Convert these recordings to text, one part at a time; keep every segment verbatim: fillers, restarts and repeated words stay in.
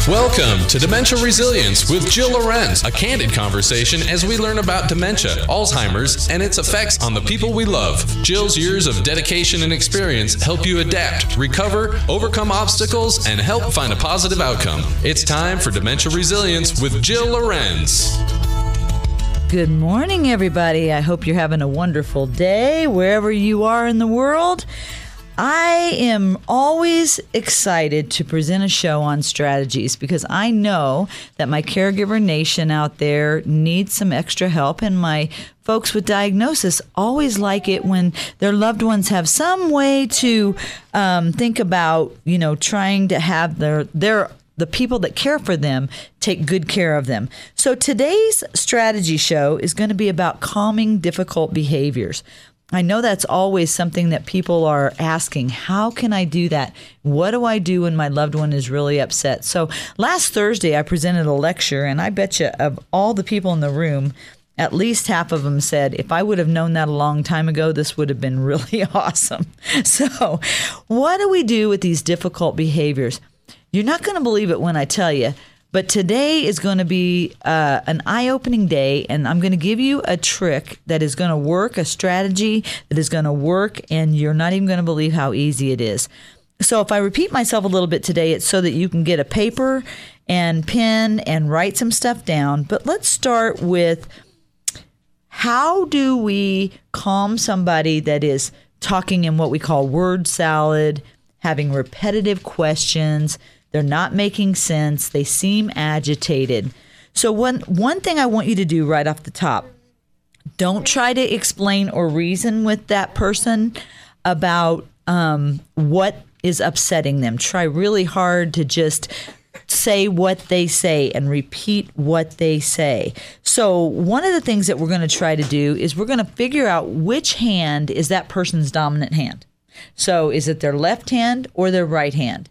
Welcome to Dementia Resilience with Jill Lorenz, a candid conversation as we learn about dementia, Alzheimer's, and its effects on the people we love. Jill's years of dedication and experience help you adapt, recover, overcome obstacles, and help find a positive outcome. It's time for Dementia Resilience with Jill Lorenz. Good morning, everybody. I hope you're having a wonderful day wherever you are in the world. I am always excited to present a show on strategies because I know that my caregiver nation out there needs some extra help, and my folks with diagnosis always like it when their loved ones have some way to um, think about, you know, trying to have their their the people that care for them take good care of them. So today's strategy show is going to be about calming difficult behaviors. I know that's always something that people are asking. How can I do that? What do I do when my loved one is really upset? So last Thursday, I presented a lecture, and I bet you of all the people in the room, at least half of them said, if I would have known that a long time ago, this would have been really awesome. So what do we do with these difficult behaviors? You're not going to believe it when I tell you, but today is going to be uh, an eye-opening day, and I'm going to give you a trick that is going to work, a strategy that is going to work, and you're not even going to believe how easy it is. So if I repeat myself a little bit today, it's so that you can get a paper and pen and write some stuff down. But let's start with, how do we calm somebody that is talking in what we call word salad, having repetitive questions? They're not making sense. They seem agitated. So one one thing I want you to do right off the top, don't try to explain or reason with that person about um, what is upsetting them. Try really hard to just say what they say and repeat what they say. So one of the things that we're going to try to do is we're going to figure out which hand is that person's dominant hand. So is it their left hand or their right hand?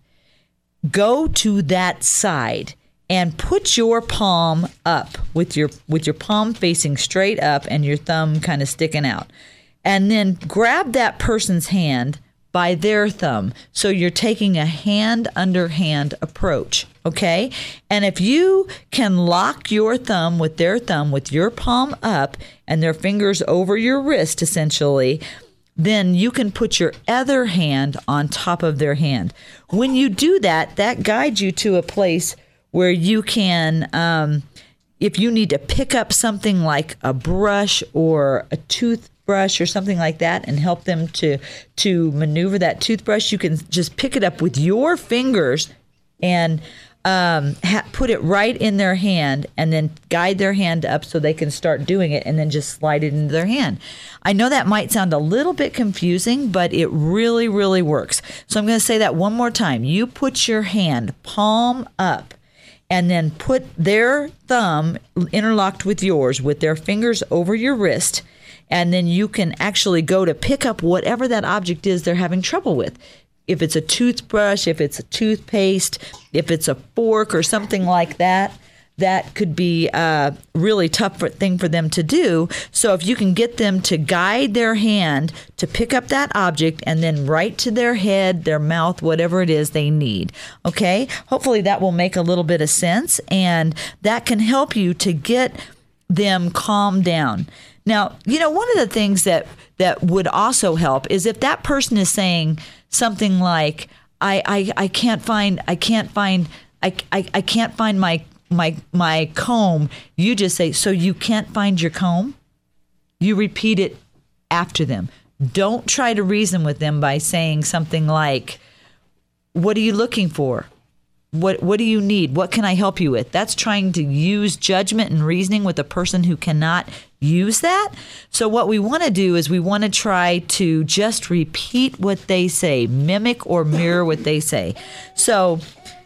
Go to that side and put your palm up with your with your palm facing straight up and your thumb kind of sticking out. And then grab that person's hand by their thumb. So you're taking a hand under hand approach, okay? And if you can lock your thumb with their thumb with your palm up and their fingers over your wrist essentially, then you can put your other hand on top of their hand. When you do that, that guides you to a place where you can, um, if you need to pick up something like a brush or a toothbrush or something like that and help them to, to maneuver that toothbrush, you can just pick it up with your fingers and Um, ha- put it right in their hand and then guide their hand up so they can start doing it and then just slide it into their hand. I know that might sound a little bit confusing, but it really, really works. So I'm going to say that one more time. You put your hand palm up and then put their thumb interlocked with yours with their fingers over your wrist. And then you can actually go to pick up whatever that object is they're having trouble with. If it's a toothbrush, if it's a toothpaste, if it's a fork or something like that, that could be a really tough thing for them to do. So if you can get them to guide their hand to pick up that object and then right to their head, their mouth, whatever it is they need, okay? Hopefully that will make a little bit of sense, and that can help you to get them calmed down. Now, you know, one of the things that, that would also help is if that person is saying something like, I, I, I can't find, I can't find, I, I, I can't find my, my, my comb. You just say, so you can't find your comb? You repeat it after them. Don't try to reason with them by saying something like, what are you looking for? What what do you need? What can I help you with? That's trying to use judgment and reasoning with a person who cannot use that. So what we want to do is we want to try to just repeat what they say, mimic or mirror what they say. So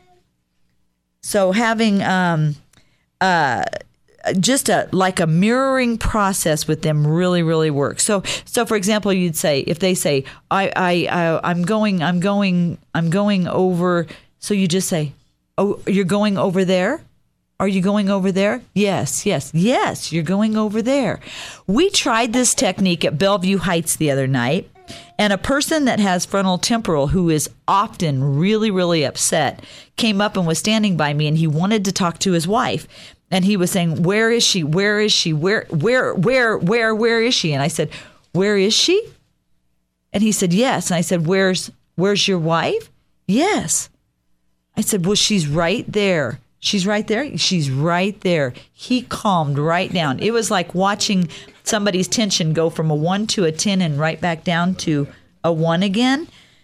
so having um uh just a like a mirroring process with them really really works. So so for example, you'd say, if they say, I I, I I'm going I'm going I'm going over. So you just say, oh, you're going over there? Are you going over there? Yes, yes, yes, you're going over there. We tried this technique at Bellevue Heights the other night, And a person that has frontal temporal who is often really, really upset came up and was standing by me, and he wanted to talk to his wife. And he was saying, where is she? Where is she? Where, where, where, where, where is she? And I said, where is she? And he said, yes. And I said, where's, where's your wife? Yes. I said, well, she's right there. She's right there. She's right there. He calmed right down. It was like watching somebody's tension go from a one to a ten and right back down to a one again.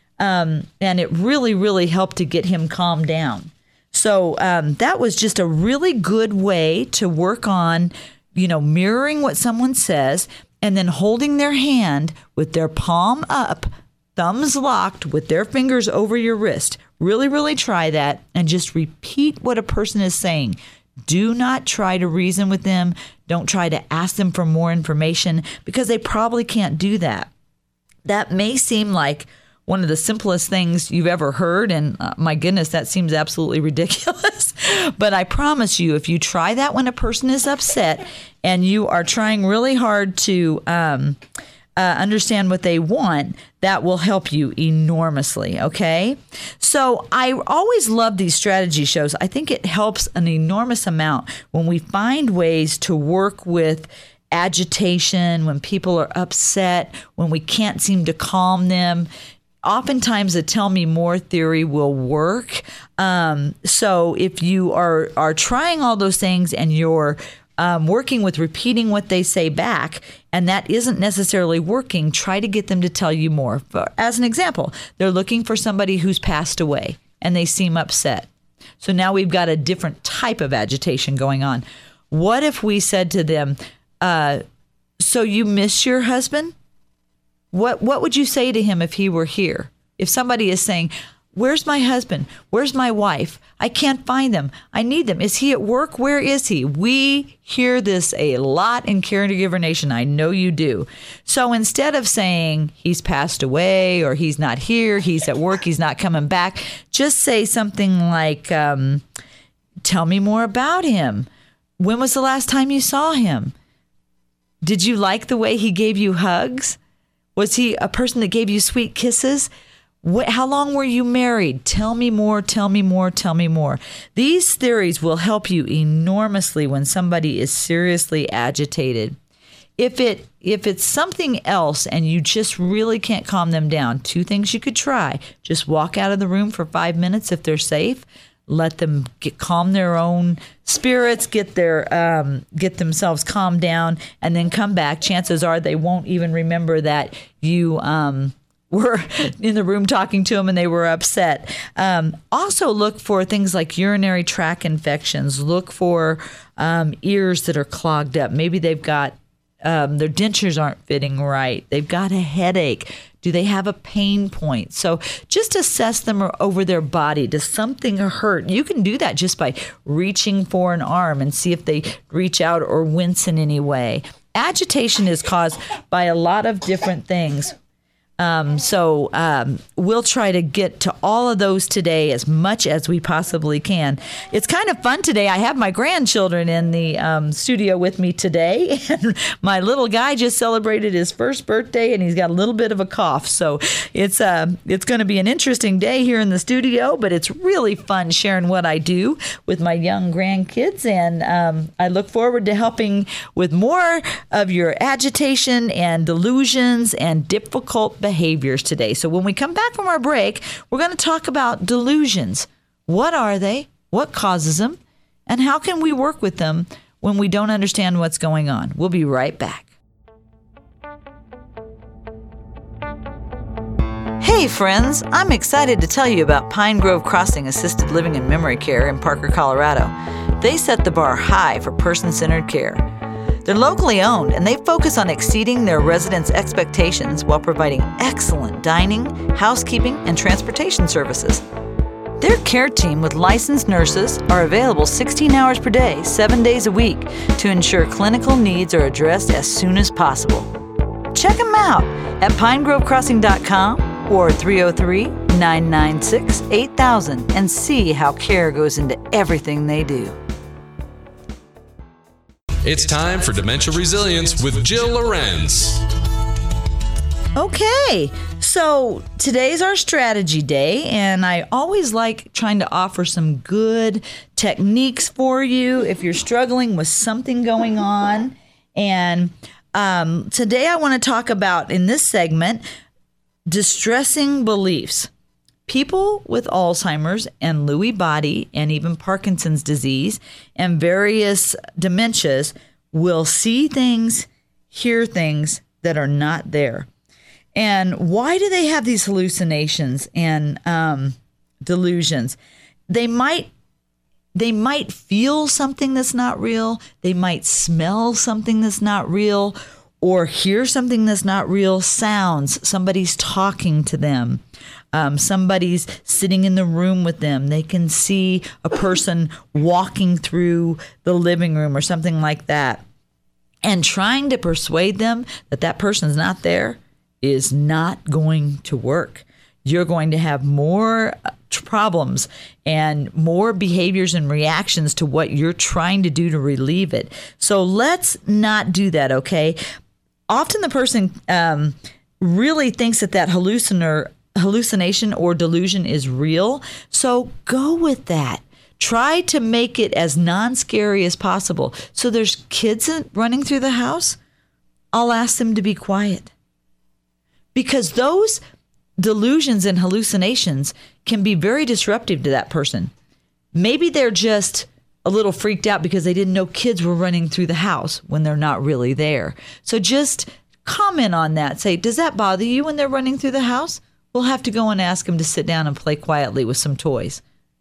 Um, and it really, really helped to get him calmed down. So um, that was just a really good way to work on, you know, mirroring what someone says and then holding their hand with their palm up, thumbs locked with their fingers over your wrist. Really, really try that and just repeat what a person is saying. Do not try to reason with them. Don't try to ask them for more information because they probably can't do that. That may seem like one of the simplest things you've ever heard. And uh, my goodness, that seems absolutely ridiculous. But I promise you, if you try that when a person is upset and you are trying really hard to um, uh, understand what they want, that will help you enormously. Okay. So I always love these strategy shows. I think it helps an enormous amount when we find ways to work with agitation, when people are upset, when we can't seem to calm them. Oftentimes, the tell me more theory will work. Um, so if you are are trying all those things and you're um, working with repeating what they say back, and that isn't necessarily working, try to get them to tell you more. For, as an example, they're looking for somebody who's passed away and they seem upset. So now we've got a different type of agitation going on. What if we said to them, uh, so you miss your husband? What what would you say to him if he were here? If somebody is saying, where's my husband? Where's my wife? I can't find them. I need them. Is he at work? Where is he? We hear this a lot in Caregiver Nation. I know you do. So instead of saying he's passed away or he's not here, he's at work, he's not coming back, just say something like, um, tell me more about him. When was the last time you saw him? Did you like the way he gave you hugs? Was he a person that gave you sweet kisses? What, how long were you married? Tell me more, tell me more, tell me more. These theories will help you enormously when somebody is seriously agitated. If it if it's something else and you just really can't calm them down, two things you could try. Just walk out of the room for five minutes if they're safe. Let them get calm their own spirits, get their um, get themselves calmed down, and then come back. Chances are they won't even remember that you um, were in the room talking to them and they were upset. Um, also, look for things like urinary tract infections. Look for um, ears that are clogged up. Maybe they've got um, their dentures aren't fitting right. They've got a headache. Do they have a pain point? So just assess them over their body. Does something hurt? You can do that just by reaching for an arm and see if they reach out or wince in any way. Agitation is caused by a lot of different things. Um, so um, we'll try to get to all of those today as much as we possibly can. It's kind of fun today. I have my grandchildren in the um, studio with me today, and my little guy just celebrated his first birthday, and he's got a little bit of a cough. So it's uh, it's going to be an interesting day here in the studio, but it's really fun sharing what I do with my young grandkids, and um, I look forward to helping with more of your agitation and delusions and difficult behaviors today. So when we come back from our break, we're going to talk about delusions. What are they? What causes them? And how can we work with them when we don't understand what's going on? We'll be right back. Hey friends, I'm excited to tell you about Pine Grove Crossing Assisted Living and Memory Care in Parker, Colorado. They set the bar high for person-centered care. They're locally owned, and they focus on exceeding their residents' expectations while providing excellent dining, housekeeping, and transportation services. Their care team with licensed nurses are available sixteen hours per day, seven days a week, to ensure clinical needs are addressed as soon as possible. Check them out at pine grove crossing dot com or three oh three, nine nine six, eight thousand and see how care goes into everything they do. It's time for Dementia Resilience with Jill Lorenz. Okay, so So today's our strategy day, and I always like trying to offer some good techniques for you if you're struggling with something going on. And um, today I want to talk about, in this segment, distressing beliefs. People with Alzheimer's and Lewy body and even Parkinson's disease and various dementias will see things, hear things that are not there. And why do they have these hallucinations and um, delusions? They might they might feel something that's not real. They might smell something that's not real, or hear something that's not real. Sounds. Somebody's talking to them. Um, somebody's sitting in the room with them. They can see a person walking through the living room or something like that. And trying to persuade them that that person's not there is not going to work. You're going to have more problems and more behaviors and reactions to what you're trying to do to relieve it. So let's not do that, okay? Often the person um, really thinks that that halluciner, hallucination or delusion is real. So go with that. Try to make it as non-scary as possible. So there's kids running through the house. I'll ask them to be quiet. Because those delusions and hallucinations can be very disruptive to that person. Maybe they're just a little freaked out because they didn't know kids were running through the house when they're not really there. So just comment on that. Say, does that bother you when they're running through the house? We'll have to go and ask them to sit down and play quietly with some toys.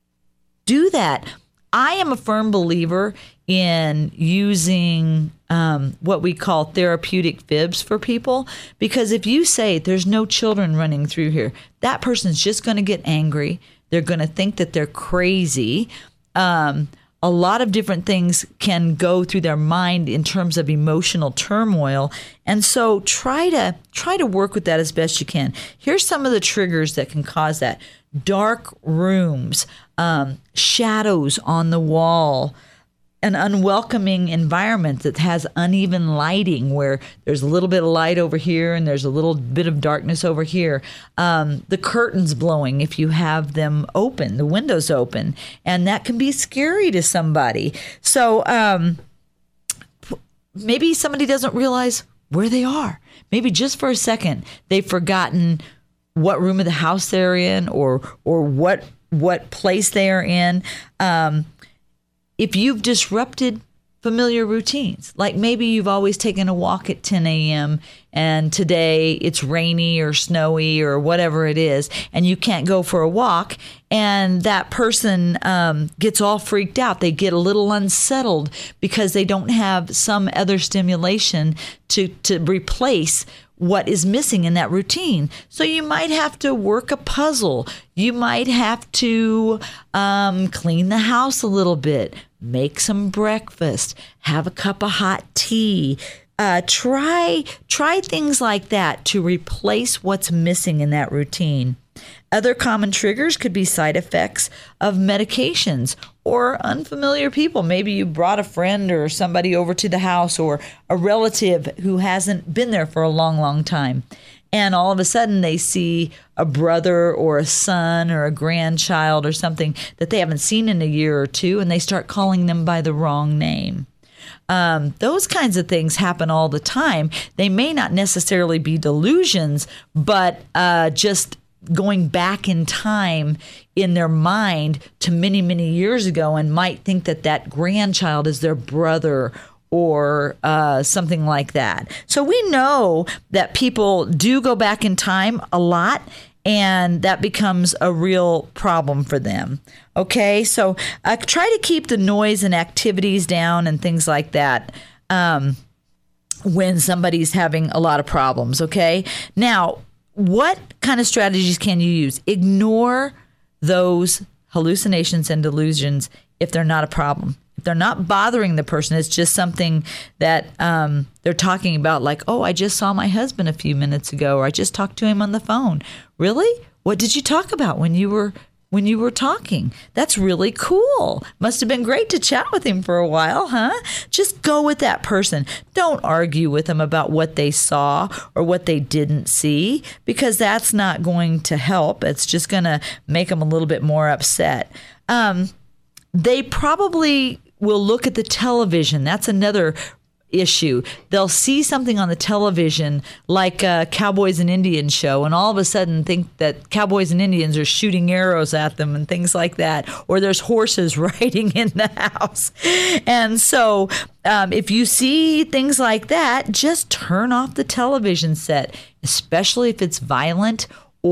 Do that. I am a firm believer in using um, what we call therapeutic fibs for people, because if you say there's no children running through here, that person's just going to get angry. They're going to think that they're crazy. Um, a lot of different things can go through their mind in terms of emotional turmoil. And so try to try to work with that as best you can. Here's some of the triggers that can cause that. Dark rooms, um, shadows on the wall, an unwelcoming environment that has uneven lighting where there's a little bit of light over here and there's a little bit of darkness over here. Um, the curtains blowing if you have them open, the windows open, and that can be scary to somebody. So um, maybe somebody doesn't realize where they are. Maybe just for a second they've forgotten what room of the house they're in or or what what place they are in. Um, if you've disrupted familiar routines, like maybe you've always taken a walk at ten a.m. and today it's rainy or snowy or whatever it is, and you can't go for a walk, and that person um, gets all freaked out. They get a little unsettled because they don't have some other stimulation to to replace what is missing in that routine. So you might have to work a puzzle. You might have to um, clean the house a little bit, make some breakfast, have a cup of hot tea. Uh, try try things like that to replace what's missing in that routine. Other common triggers could be side effects of medications or unfamiliar people. Maybe you brought a friend or somebody over to the house or a relative who hasn't been there for a long, long time. And all of a sudden they see a brother or a son or a grandchild or something that they haven't seen in a year or two, and they start calling them by the wrong name. Um, those kinds of things happen all the time. They may not necessarily be delusions, but uh, just going back in time in their mind to many, many years ago, and might think that that grandchild is their brother or uh, something like that. So we know that people do go back in time a lot, and that becomes a real problem for them. Okay, so uh, try to keep the noise and activities down and things like that um, when somebody's having a lot of problems, okay? Now, what kind of strategies can you use? Ignore those hallucinations and delusions if they're not a problem. If they're not bothering the person, it's just something that um, they're talking about, like, oh, I just saw my husband a few minutes ago, or I just talked to him on the phone. Really? What did you talk about when you were when you were talking. That's really cool. Must have been great to chat with him for a while, huh? Just go with that person. Don't argue with them about what they saw or what they didn't see, because that's not going to help. It's just going to make them a little bit more upset. Um, they probably will look at the television. That's another issue. They'll see something on the television like a Cowboys and Indians show, and all of a sudden think that Cowboys and Indians are shooting arrows at them and things like that, or there's horses riding in the house. And so um, if you see things like that, just turn off the television set, especially if it's violent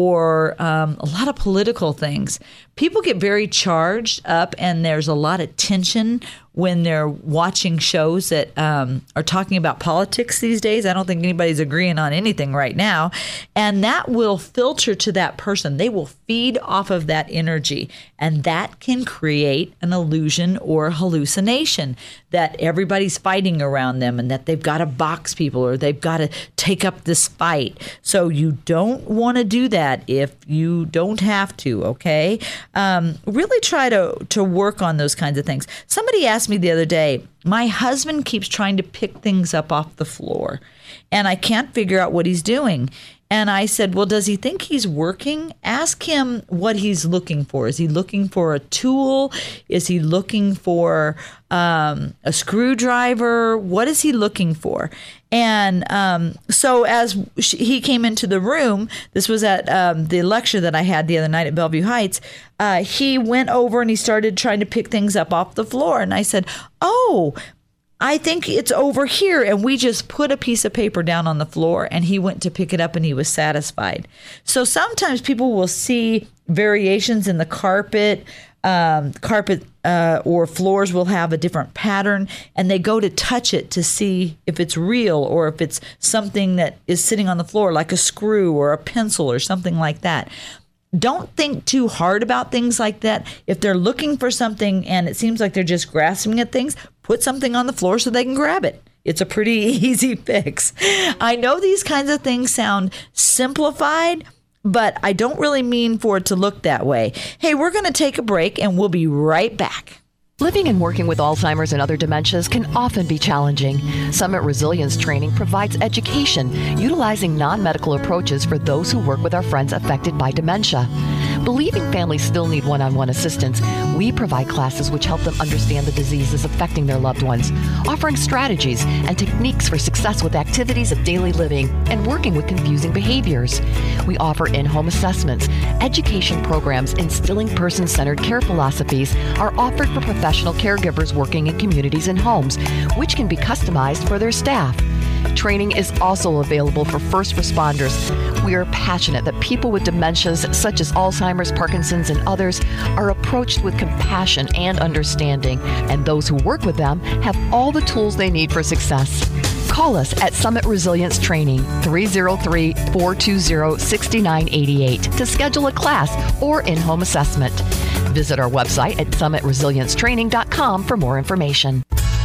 or um, a lot of political things. People get very charged up, and there's a lot of tension when they're watching shows that um, are talking about politics these days. I don't think anybody's agreeing on anything right now. And that will filter to that person. They will feed off of that energy. And that can create an illusion or hallucination that everybody's fighting around them and that they've got to box people or they've got to take up this fight. So you don't want to do that if you don't have to, okay? Um, really try to, to work on those kinds of things. Somebody asked me the other day, my husband keeps trying to pick things up off the floor, and I can't figure out what he's doing. And I said, well, does he think he's working? Ask him what he's looking for. Is he looking for a tool? Is he looking for um, a screwdriver? What is he looking for? And um, so as she, he came into the room, this was at um, the lecture that I had the other night at Bellevue Heights, uh, he went over and he started trying to pick things up off the floor. And I said, oh, I think it's over here. And we just put a piece of paper down on the floor, and he went to pick it up and he was satisfied. So sometimes people will see variations in the carpet, um, carpet uh, or floors will have a different pattern, and they go to touch it to see if it's real or if it's something that is sitting on the floor, like a screw or a pencil or something like that. Don't think too hard about things like that. If they're looking for something and it seems like they're just grasping at things, put something on the floor so they can grab it. It's a pretty easy fix. I know these kinds of things sound simplified, but I don't really mean for it to look that way. Hey, we're going to take a break and we'll be right back. Living and working with Alzheimer's and other dementias can often be challenging. Summit Resilience Training provides education utilizing non-medical approaches for those who work with our friends affected by dementia. Believing families still need one-on-one assistance, we provide classes which help them understand the diseases affecting their loved ones, offering strategies and techniques for success with activities of daily living and working with confusing behaviors. We offer in-home assessments. Education programs instilling person-centered care philosophies are offered for professional caregivers working in communities and homes, which can be customized for their staff. Training is also available for first responders. We are passionate that people with dementias such as Alzheimer's, Parkinson's, and others are approached with compassion and understanding, and those who work with them have all the tools they need for success. Call us at Summit Resilience Training, three oh three, four two zero, six nine eight eight to schedule a class or in-home assessment. Visit our website at summit resilience training dot com for more information.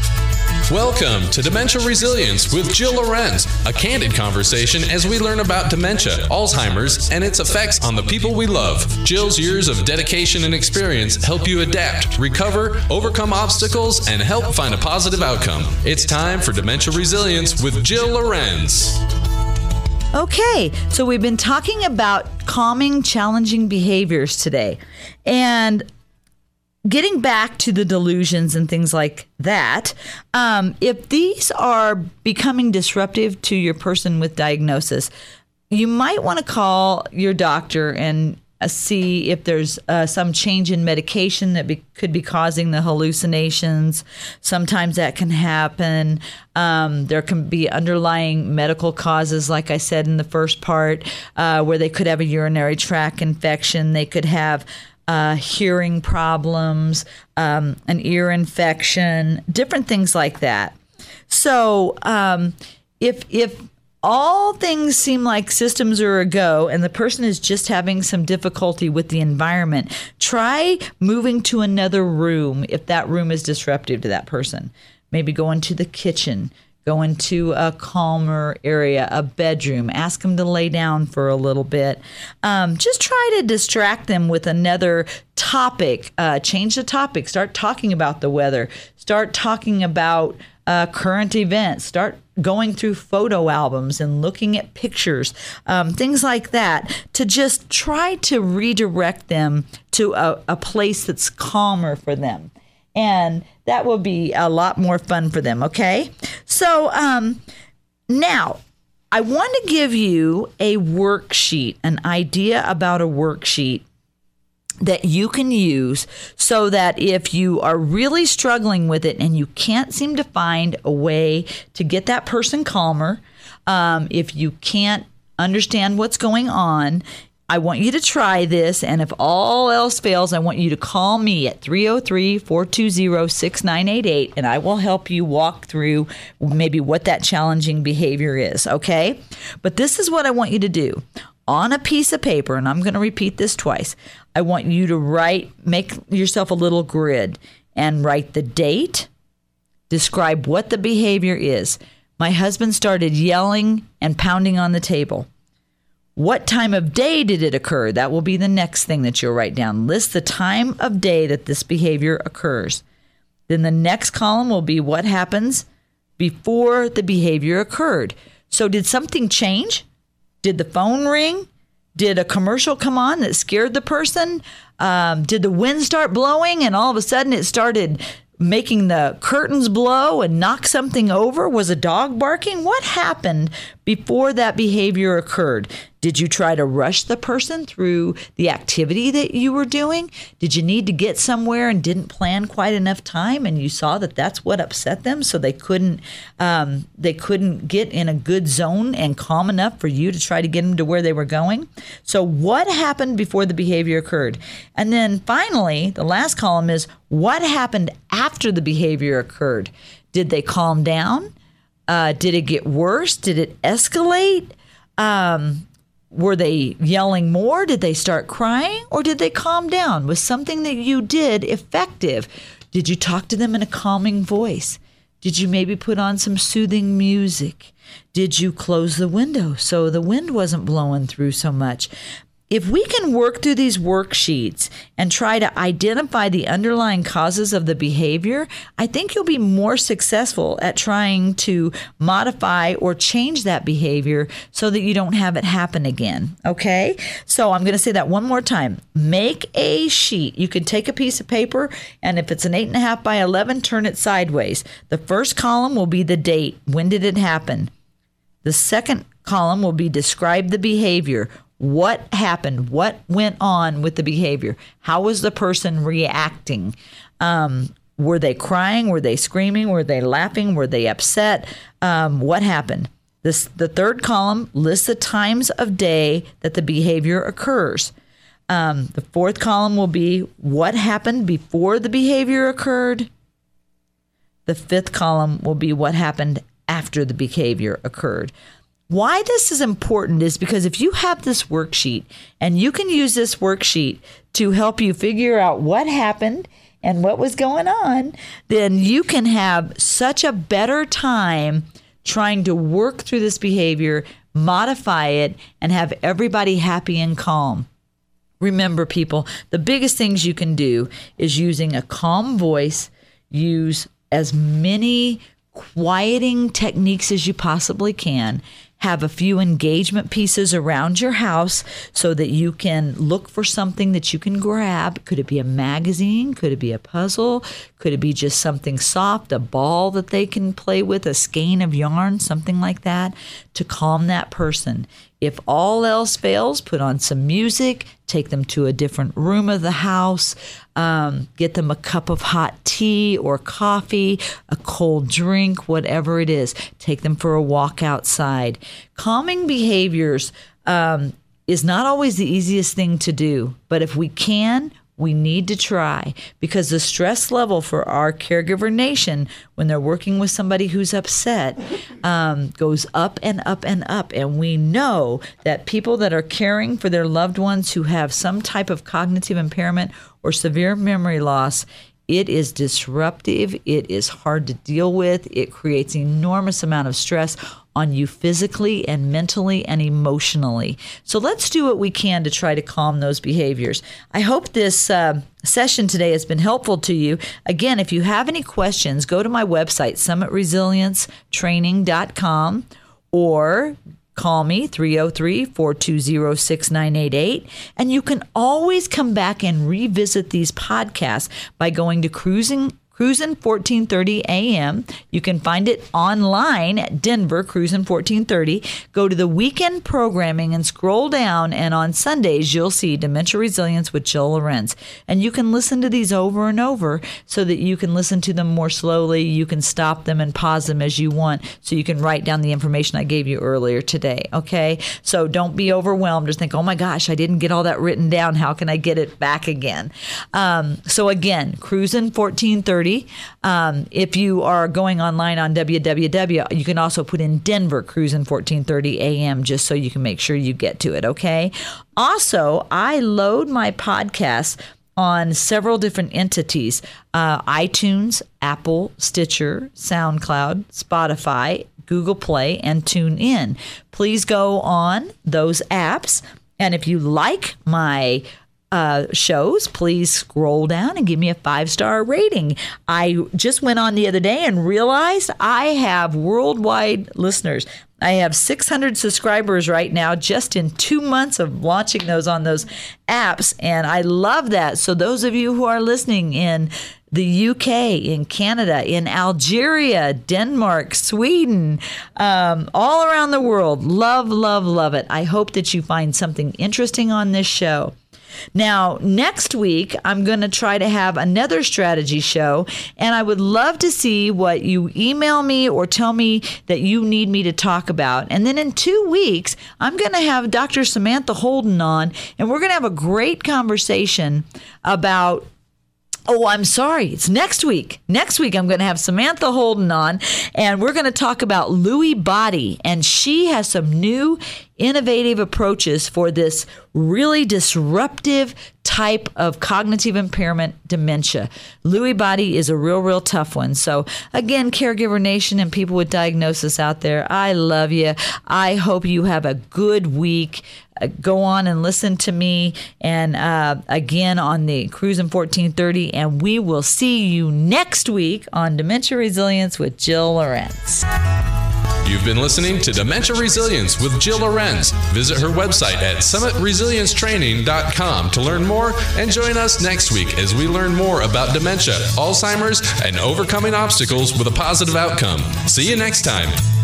Welcome to Dementia Resilience with Jill Lorenz, a candid conversation as we learn about dementia, Alzheimer's, and its effects on the people we love. Jill's years of dedication and experience help you adapt, recover, overcome obstacles, and help find a positive outcome. It's time for Dementia Resilience with Jill Lorenz. Okay, so we've been talking about calming, challenging behaviors today. And getting back to the delusions and things like that, um, if these are becoming disruptive to your person with diagnosis, you might want to call your doctor and uh, see if there's uh, some change in medication that be, could be causing the hallucinations. Sometimes that can happen. Um, there can be underlying medical causes, like I said in the first part, uh, where they could have a urinary tract infection. They could have Uh, hearing problems, um, an ear infection, different things like that. So um, if if all things seem like systems are a go and the person is just having some difficulty with the environment, try moving to another room if that room is disruptive to that person. Maybe go into the kitchen. Go into a calmer area, a bedroom. Ask them to lay down for a little bit. Um, just try to distract them with another topic. Uh, change the topic. Start talking about the weather. Start talking about uh, current events. Start going through photo albums and looking at pictures, um, things like that, to just try to redirect them to a, a place that's calmer for them. And that will be a lot more fun for them, okay? So um, now, I want to give you a worksheet, an idea about a worksheet that you can use so that if you are really struggling with it and you can't seem to find a way to get that person calmer, um, if you can't understand what's going on, I want you to try this, and if all else fails, I want you to call me at three oh three, four two zero, six nine eight eight, and I will help you walk through maybe what that challenging behavior is, okay? But this is what I want you to do. On a piece of paper, and I'm going to repeat this twice, I want you to write, make yourself a little grid, and write the date, describe what the behavior is. My husband started yelling and pounding on the table. What time of day did it occur? That will be the next thing that you'll write down. List the time of day that this behavior occurs. Then the next column will be what happens before the behavior occurred. So did something change? Did the phone ring? Did a commercial come on that scared the person? Um, did the wind start blowing and all of a sudden it started making the curtains blow and knock something over? Was a dog barking? What happened before that behavior occurred? Did you try to rush the person through the activity that you were doing? Did you need to get somewhere and didn't plan quite enough time, and you saw that that's what upset them, so they couldn't um, they couldn't get in a good zone and calm enough for you to try to get them to where they were going? So what happened before the behavior occurred? And then finally, the last column is what happened after the behavior occurred? Did they calm down? Uh, did it get worse? Did it escalate? Um, Were they yelling more? Did they start crying? Or did they calm down? Was something that you did effective? Did you talk to them in a calming voice? Did you maybe put on some soothing music? Did you close the window so the wind wasn't blowing through so much? If we can work through these worksheets and try to identify the underlying causes of the behavior, I think you'll be more successful at trying to modify or change that behavior so that you don't have it happen again. Okay? So I'm going to say that one more time. Make a sheet. You can take a piece of paper, and if it's an eight and a half by eleven, turn it sideways. The first column will be the date. When did it happen? The second column will be describe the behavior. What happened? What went on with the behavior? How was the person reacting? Um, were they crying? Were they screaming? Were they laughing? Were they upset? Um, what happened? This, the third column lists the times of day that the behavior occurs. Um, the fourth column will be what happened before the behavior occurred. The fifth column will be what happened after the behavior occurred. Why this is important is because if you have this worksheet and you can use this worksheet to help you figure out what happened and what was going on, then you can have such a better time trying to work through this behavior, modify it, and have everybody happy and calm. Remember, people, the biggest things you can do is using a calm voice, use as many quieting techniques as you possibly can. Have a few engagement pieces around your house so that you can look for something that you can grab. Could it be a magazine? Could it be a puzzle? Could it be just something soft, a ball that they can play with, a skein of yarn, something like that, to calm that person? If all else fails, put on some music, take them to a different room of the house, um, get them a cup of hot tea or coffee, a cold drink, whatever it is. Take them for a walk outside. Calming behaviors um, is not always the easiest thing to do, but if we can, we need to try, because the stress level for our caregiver nation when they're working with somebody who's upset um, goes up and up and up. And we know that people that are caring for their loved ones who have some type of cognitive impairment or severe memory loss, It is disruptive. It is hard to deal with. It creates enormous amount of stress on you physically and mentally and emotionally. So let's do what we can to try to calm those behaviors. I hope this uh, session today has been helpful to you. Again, if you have any questions, go to my website, summit resilience training dot com, or call me, three oh three, four two zero, six nine eight eight. And you can always come back and revisit these podcasts by going to Cruising Cruisin' fourteen thirty A M. You can find it online at Denver, Cruisin' fourteen thirty. Go to the weekend programming and scroll down, and on Sundays you'll see Dementia Resilience with Jill Lorenz. And you can listen to these over and over so that you can listen to them more slowly. You can stop them and pause them as you want, so you can write down the information I gave you earlier today, okay? So don't be overwhelmed. Just think, oh my gosh, I didn't get all that written down. How can I get it back again? Um, so again, Cruisin' fourteen thirty. Um, if you are going online on w w w, you can also put in Denver Cruisin' fourteen thirty A M just so you can make sure you get to it, okay? Also, I load my podcasts on several different entities, uh, iTunes, Apple, Stitcher, SoundCloud, Spotify, Google Play, and TuneIn. Please go on those apps, and if you like my Uh, shows, please scroll down and give me a five-star rating. I just went on the other day and realized I have worldwide listeners. I have six hundred subscribers right now just in two months of launching those on those apps, and I love that. So those of you who are listening in the U K, in Canada, in Algeria, Denmark, Sweden, um, all around the world, love, love, love it. I hope that you find something interesting on this show. Now, next week, I'm going to try to have another strategy show, and I would love to see what you email me or tell me that you need me to talk about. And then in two weeks, I'm going to have Doctor Samantha Holden on, and we're going to have a great conversation about Oh, I'm sorry. It's next week. Next week, I'm going to have Samantha Holden on, and we're going to talk about Lewy body. And she has some new innovative approaches for this really disruptive type of cognitive impairment dementia. Lewy body is a real, real tough one. So again, Caregiver Nation and people with diagnosis out there, I love you. I hope you have a good week. Uh, go on and listen to me, and uh, again on the Cruisin' fourteen thirty, and we will see you next week on Dementia Resilience with Jill Lorenz. You've been listening to Dementia Resilience with Jill Lorenz. Visit her website at summit resilience training dot com to learn more, and join us next week as we learn more about dementia, Alzheimer's, and overcoming obstacles with a positive outcome. See you next time.